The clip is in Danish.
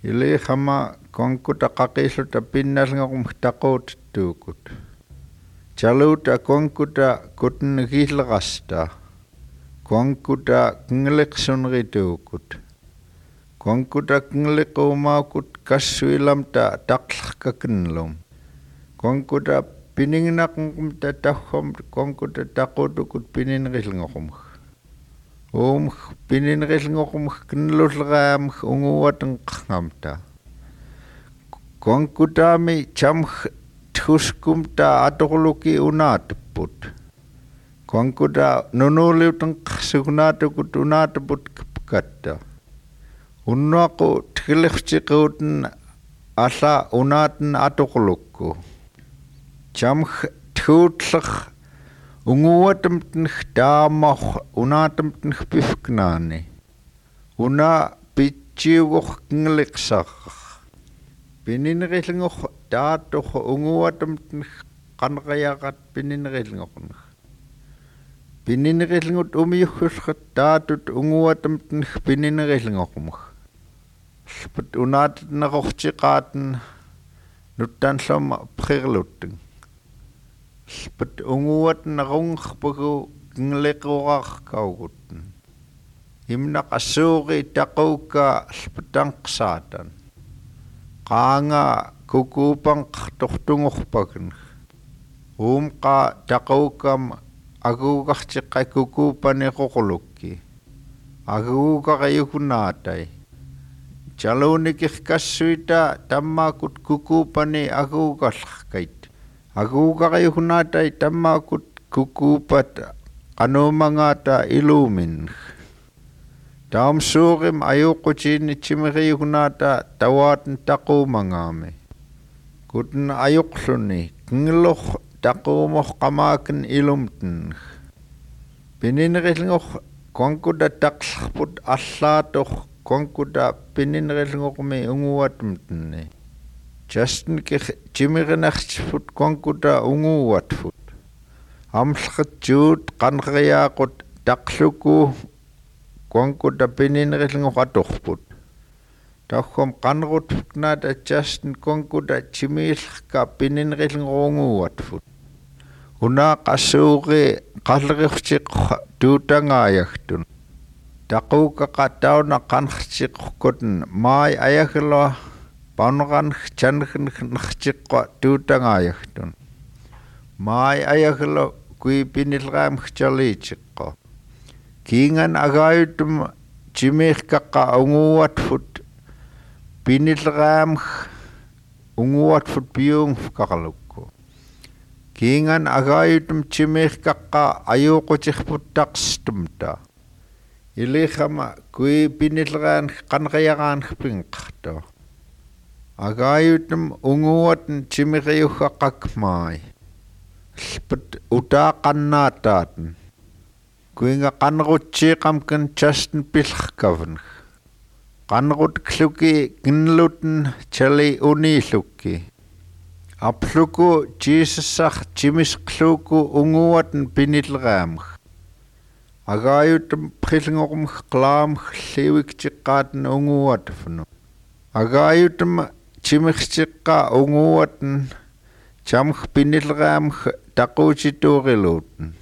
Ili khama konkuta qaqiluta pinnalngaqum taquttuukut. Chaluta konkuta kutnugilqasta. Konkuta kngleqsunrituukut. Konkuta knglequmaukut kassuilamta taqlqaknlum. Konkuta piningnaqum tatahhom konkuta taqutukut pininrilngaqum. Pininrilngaqum knlulraam unguwatn qngamta. Konkutami cham thuskumta atorluki unatput. Konkuta nunuliutn qsugnaatukut unatput katta. Unnaaqu tgilqchiqutn alla unaatn atorlukku. Cham thuutlaq unguwatamtn taamah unaatamtn pifknaani. Una pitchiugoq ngliqsaq. Pininrilngoq taatoq unguwatamtn qanqayaqat pininrilngoqn. Pininrilngut umiuqqusqat taatut unguwatamtn pininrilngoqm. Spat unaatatnaqorchiqaatn nuttanlom prirluttn. Spat unguwatn rungqpugu ngliqurarqaugutn. Imnaq assuuri taquuka spatangqsaatan. Qaanga kukupanq tortungorpagn. Umqa taquukam aguuqarchiqqa kukupaniqoqlukki. Aguuqarayukunaatai. Chalunikirkassuita tammaakut kukupani aguuqallqkait. Aguuqarayukunaatai tammaakut kukupat qanuumangaata iluumin. Taamsuurim ayuqqutiini chimiriyukunaata tawaatn taquumangaami. Kutn ayuqluni kngloq taquumoq qamaakn ilumtn. Pininrilngoq konkuta taqlqput allaatoq konkuta pininrilngoqmi unguwatmtni. Justin chimirinarchfut konkuta unguwatfut. Amlqatjuut qanqayaaqut taqluku konkuta pininrilngoq atorput. Taqkom qanrutfutnaata Justin konkuta chimiilqa pininrilngoq unguwatfut. Una qassuuri qalriqchiq tuutangaayagtun. Taquukaqa tauna qanqchiqqutn maai ayagla paunqan changnarchiqqa tuutangaayagtun. Maai ayagla kui pinilraam chaliichiqqa. Kiingan agaayutum chimiiqqaqa unguwatfut pinilraam unguwatfut piungqaqalukku. Kiingan agaayutum chimiiqqaqa ayuuqutiqput taqstumta. Iliqama kui pinilraan qanqayaqaanqpinqarta. Agaayutum unguwatn chimiriyuqqaqaqmaai. Spat utaaqannaataatn. Kuinga qanrutchiiqamkan Justin pilqkavn. Qanrutkluki gnlutn chali uniillukki. Apluku Jesus chimisqluku unguwatn pinilraam. Agaayutum prilngorm qlaam liwikchiqqaatn unguwatfnu. Agaayutum chimirchiqqa unguwatn chamq pinilraam taquutituuriluutn.